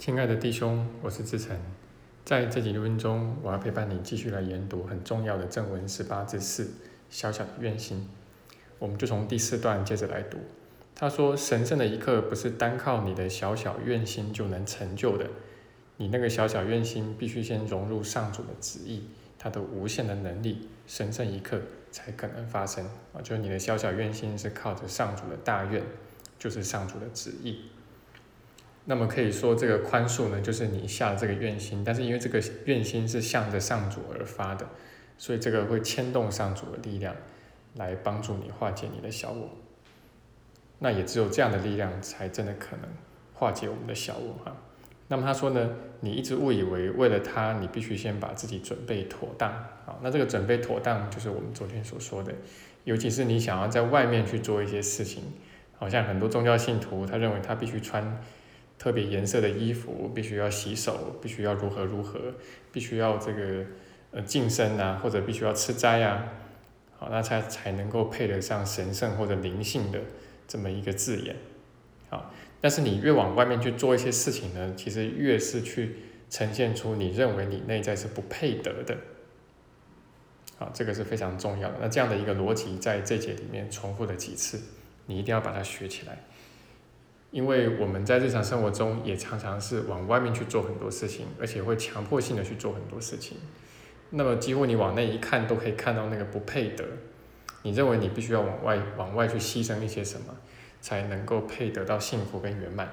亲爱的弟兄，我是志成。在这几录音中，我要陪伴你继续来研读很重要的正文18至4小小的愿心。我们就从第4段接着来读。他说，神圣的一刻不是单靠你的小小愿心就能成就的，你那个小小愿心必须先融入上主的旨意，他的无限的能力，神圣一刻才可能发生。就是你的小小愿心是靠着上主的大愿，就是上主的旨意。那么可以说，这个宽恕呢，就是你下了这个愿心，但是因为这个愿心是向着上主而发的，所以这个会牵动上主的力量，来帮助你化解你的小我。那也只有这样的力量，才真的可能化解我们的小我哈。那么他说呢，你一直误以为为了他，你必须先把自己准备妥当啊。那这个准备妥当，就是我们昨天所说的，尤其是你想要在外面去做一些事情，好像很多宗教信徒，他认为他必须穿特别颜色的衣服，必须要洗手，必须要如何，必须要这个净身啊，或者必须要吃斋啊，好，那才能够配得上神圣或者灵性的这么一个字眼。好，但是你越往外面去做一些事情呢，其实越是去呈现出你认为你内在是不配得的。好，这个是非常重要的。那这样的一个逻辑在这节里面重复了几次，你一定要把它学起来。因为我们在日常生活中也常常是往外面去做很多事情，而且会强迫性的去做很多事情。那么几乎你往内一看都可以看到那个不配得，你认为你必须要往外去牺牲一些什么，才能够配得到幸福跟圆满。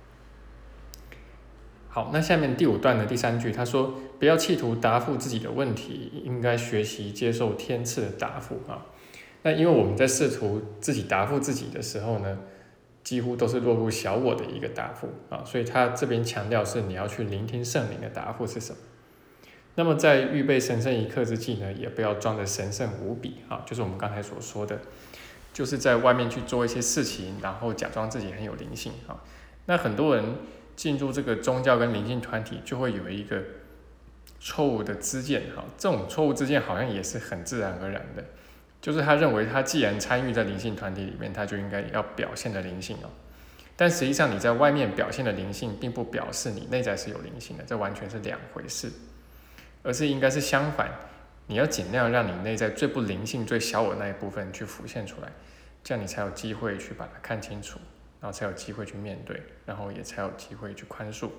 好，那下面第5段的第3句，他说不要企图答复自己的问题，应该学习接受天赐的答复啊。那因为我们在试图自己答复自己的时候呢，几乎都是落入小我的一个答复啊，所以他这边强调是你要去聆听圣灵的答复是什么。那么在预备神圣一刻之际呢，也不要装得神圣无比啊，就是我们刚才所说的，就是在外面去做一些事情，然后假装自己很有灵性啊。那很多人进入这个宗教跟灵性团体，就会有一个错误的知见哈，这种错误知见好像也是很自然而然的。就是他认为他既然参与在灵性团体里面，他就应该要表现的灵性哦。但实际上你在外面表现的灵性，并不表示你内在是有灵性的，这完全是两回事。而是应该是相反，你要尽量让你内在最不灵性、最小我那一部分去浮现出来，这样你才有机会去把它看清楚，然后才有机会去面对，然后也才有机会去宽恕。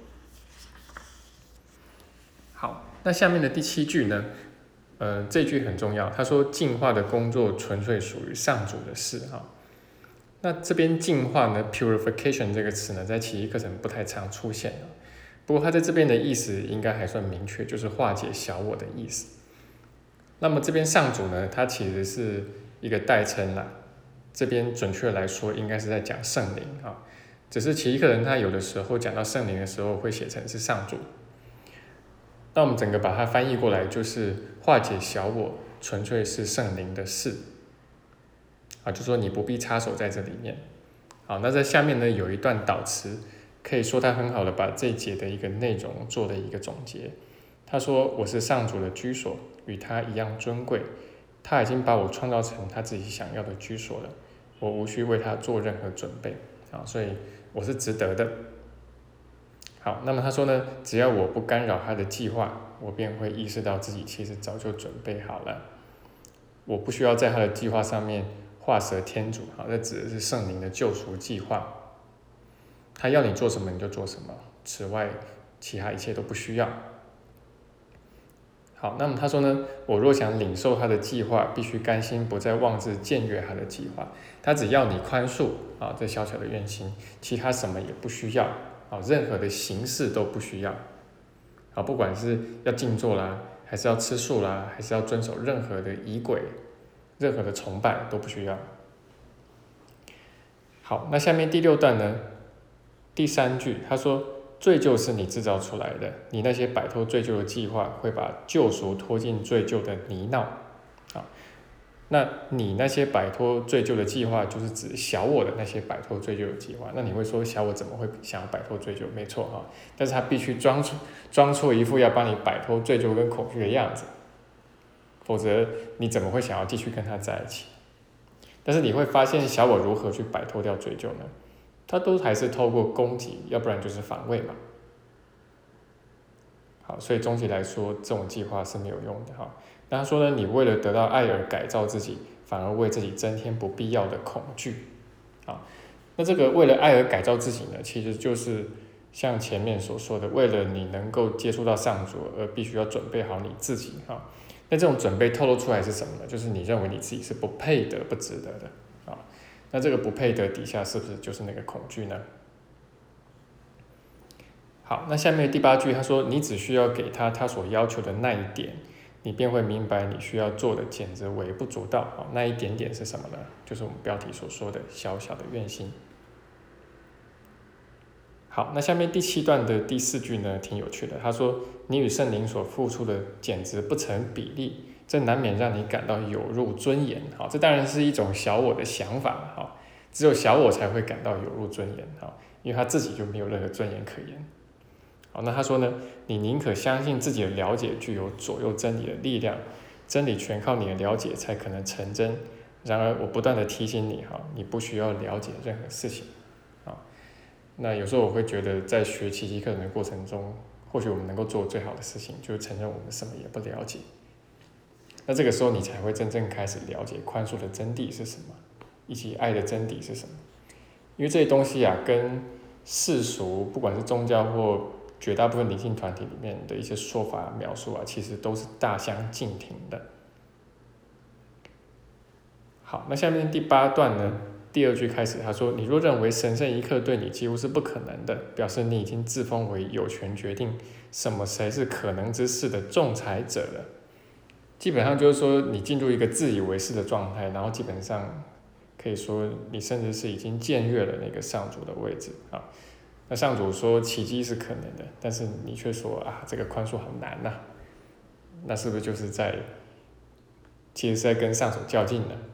好，那下面的第7句呢？这句很重要。他说，净化的工作纯粹属于上主的事哈。那这边净化呢 ，purification 这个词呢，在奇异课程不太常出现。不过他在这边的意思应该还算明确，就是化解小我的意思。那么这边上主呢，它其实是一个代称啦。这边准确来说，应该是在讲圣灵啊。只是奇异课程他有的时候讲到圣灵的时候，会写成是上主。那我们整个把它翻译过来，就是化解小我，纯粹是圣灵的事啊，就说你不必插手在这里面。好，那在下面呢有一段导词，可以说他很好的把这一节的一个内容做了一个总结。他说：“我是上主的居所，与他一样尊贵。他已经把我创造成他自己想要的居所了，我无需为他做任何准备啊，所以我是值得的。”好，那么他说呢，只要我不干扰他的计划，我便会意识到自己其实早就准备好了。我不需要在他的计划上面画蛇添足，好，这指的是圣灵的救赎计划。他要你做什么你就做什么，此外其他一切都不需要。好，那么他说呢，我若想领受他的计划，必须甘心不再妄自僭越他的计划。他只要你宽恕啊，这小小的愿心，其他什么也不需要。任何的形式都不需要，不管是要静坐啦，还是要吃素啦，还是要遵守任何的仪轨，任何的崇拜都不需要。好，那下面第6段呢，第3句，他说：“罪疚是你制造出来的，你那些摆脱罪疚的计划，会把救赎拖进罪疚的泥淖。”那你那些摆脱罪疚的计划，就是指小我的那些摆脱罪疚的计划。那你会说，小我怎么会想要摆脱罪疚？没错哈，但是他必须装出一副要帮你摆脱罪疚跟恐惧的样子，否则你怎么会想要继续跟他在一起？但是你会发现，小我如何去摆脱掉罪疚呢？他都还是透过攻击，要不然就是防卫嘛。 好，所以总体来说，这种计划是没有用的哈。那他说呢，你为了得到爱而改造自己，反而为自己增添不必要的恐惧。好，那这个为了爱而改造自己呢，其实就是像前面所说的，为了你能够接触到上主而必须要准备好你自己哈。那这种准备透露出来是什么呢？就是你认为你自己是不配得、不值得的啊。那这个不配得底下是不是就是那个恐惧呢？好，那下面第8句他说，你只需要给他所要求的那一点，你便会明白你需要做的简直微不足道。好，那一点点是什么呢？就是我们标题所说的小小的愿心。好，那下面第7段的第4句呢，挺有趣的。他说，你与圣灵所付出的简直不成比例，这难免让你感到有辱尊严。好，这当然是一种小我的想法。好，只有小我才会感到有辱尊严。好，因为他自己就没有任何尊严可言。好，那他说呢，你宁可相信自己的了解具有左右真理的力量，真理全靠你的了解才可能成真。然而我不断的提醒你，你不需要了解任何事情。那有时候我会觉得，在学奇迹课程的过程中，或许我们能够做最好的事情，就是承认我们什么也不了解。那这个时候你才会真正开始了解宽恕的真谛是什么，以及爱的真谛是什么。因为这些东西跟世俗，不管是宗教或绝大部分灵性团体里面的一些说法描述其实都是大相径庭的。好，那下面第8段呢，第2句开始，他说，你若认为神圣一刻对你几乎是不可能的，表示你已经自封为有权决定什么才是可能之事的仲裁者了。基本上就是说，你进入一个自以为是的状态，然后基本上可以说你甚至是已经僭越了那个上主的位置啊。那上主说奇迹是可能的，但是你却说这个宽恕好难呐，那是不是就是其实是在跟上主较劲呢？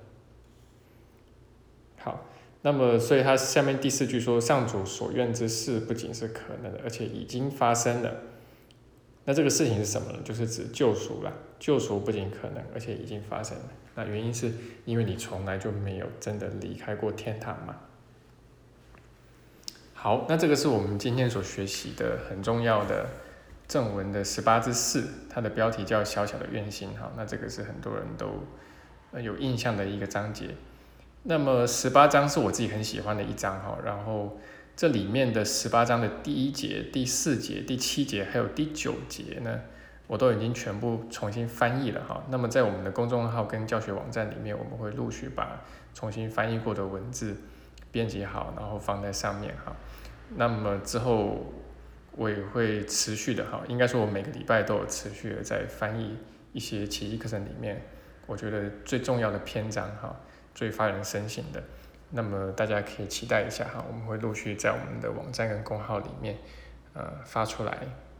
好，那么所以他下面第4句说，上主所愿之事不仅是可能的，而且已经发生了。那这个事情是什么呢？就是指救赎啦。救赎不仅可能，而且已经发生了。那原因是因为你从来就没有真的离开过天堂嘛。好，那这个是我们今天所学习的很重要的正文的18之4，它的标题叫小小的愿心。好，那这个是很多人都有印象的一个章节。那么18章是我自己很喜欢的一章，然后这里面的18章的第1节、第4节、第7节还有第9节呢，我都已经全部重新翻译了。那么在我们的公众号跟教学网站里面，我们会陆续把重新翻译过的文字编辑好，然后放在上面。那么之后我也会持续的，应该说我每个礼拜都有持续的在翻译一些奇迹课程里面我觉得最重要的篇章，最发人深省的。那么大家可以期待一下，我们会陆续在我们的网站跟公号里面发出来。